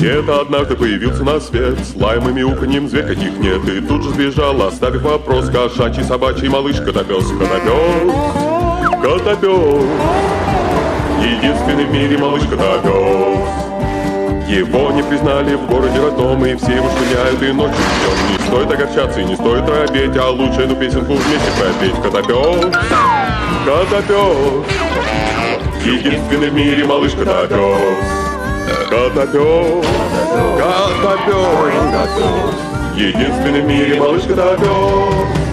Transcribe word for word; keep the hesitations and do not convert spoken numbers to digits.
Где-то однажды появился на свет, с лаем и мяуканьем зверь каких нет. И тут же сбежал, оставив вопрос: кошачий, собачий, малыш, котопес. Котопес, котопес, единственный в мире малыш котопес. Его не признали в городе родном, и все его шпыняют и ночью и днем. Не стоит огорчаться и не стоит робеть, а лучше эту песенку вместе пропеть. Котопес, котопес, единственный в мире малыш котопес. Котопес, котопес, единственный в мире малыш котопес.